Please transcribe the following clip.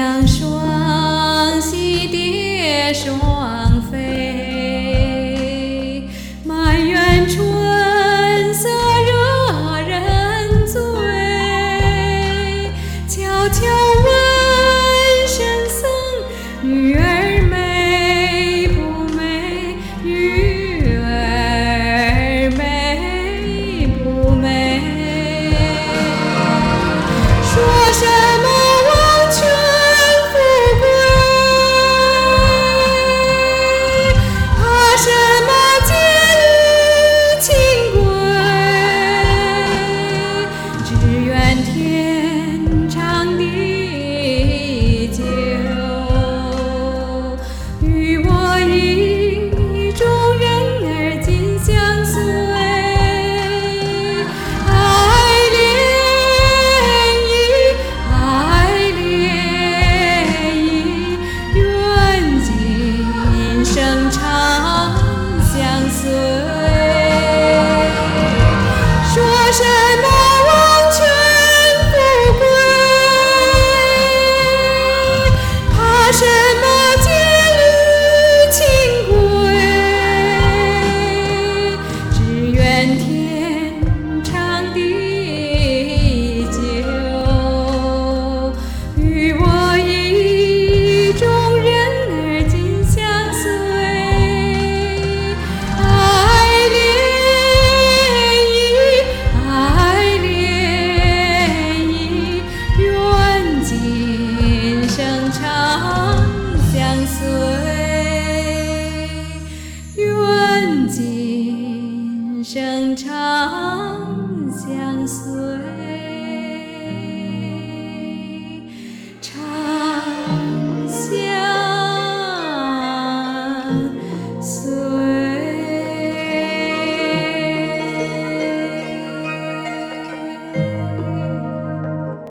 阳双喜蝶双飞，满园春色惹人醉。悄悄问圣僧，女儿美不美？女儿美不美？说什么王权富贵，怕什么戒律清规？只愿天长地久，与我意中人儿紧相随。生长相随，说什么王权富贵，怕什么戒律清规？只愿天长地久，与我意中人儿紧相随。愿今生长相随。